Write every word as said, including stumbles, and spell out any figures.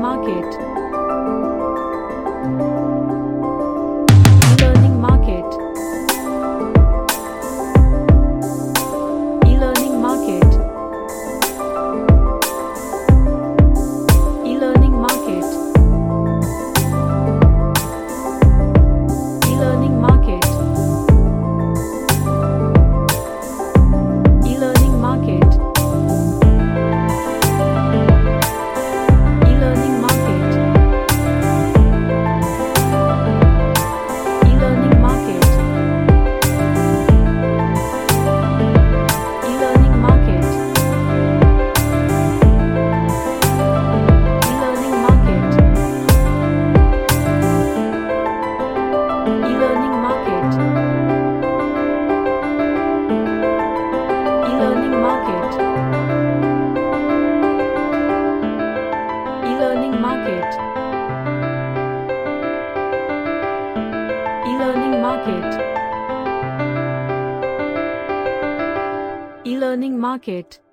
market. E-learning market. E-learning market. E-learning market. E-learning market. E-learning market. E-learning market. E-learning market. E-learning market. E-learning market. E-learning market. E-learning market. E-learning market. E-learning market. E-learning market.